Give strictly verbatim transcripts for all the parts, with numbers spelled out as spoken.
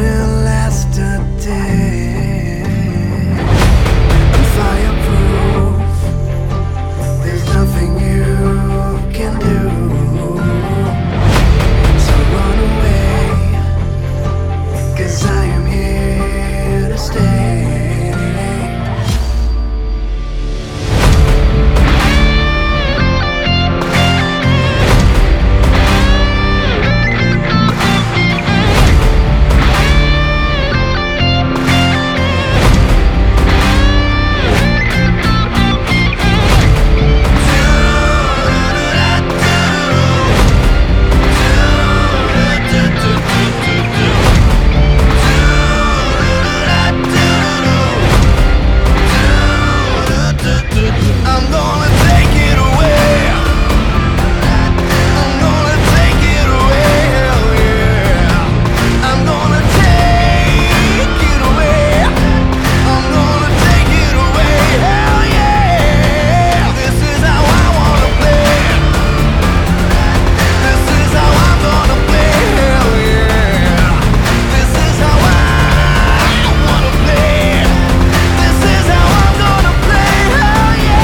wouldn't last a day. I'm fireproof, there's nothing you can do. So run away, 'cause I am here to stay. I'm gonna take it away. I'm gonna take it away, hell yeah. I'm gonna take it away. I'm gonna take it away, hell yeah. This is how I wanna play. This is how I'm gonna play, hell yeah. This is how I wanna play. This is how I'm gonna play, hell yeah.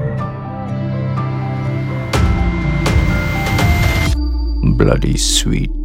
Bloody sweet.